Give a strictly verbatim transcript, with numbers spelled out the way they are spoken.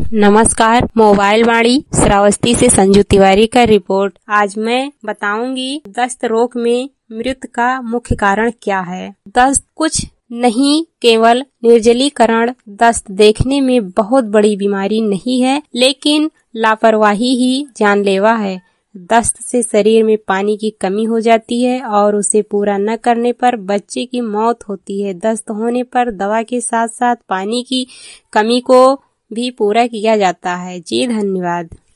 नमस्कार। मोबाइल वाणी श्रावस्ती से संजू तिवारी का रिपोर्ट। आज मैं बताऊंगी दस्त रोग में मृत्यु का मुख्य कारण क्या है। दस्त कुछ नहीं केवल निर्जलीकरण। दस्त देखने में बहुत बड़ी बीमारी नहीं है, लेकिन लापरवाही ही जानलेवा है। दस्त से शरीर में पानी की कमी हो जाती है और उसे पूरा न करने पर बच्चे की मौत होती है। दस्त होने पर दवा के साथ साथ पानी की कमी को भी पूरा किया जाता है। जी धन्यवाद।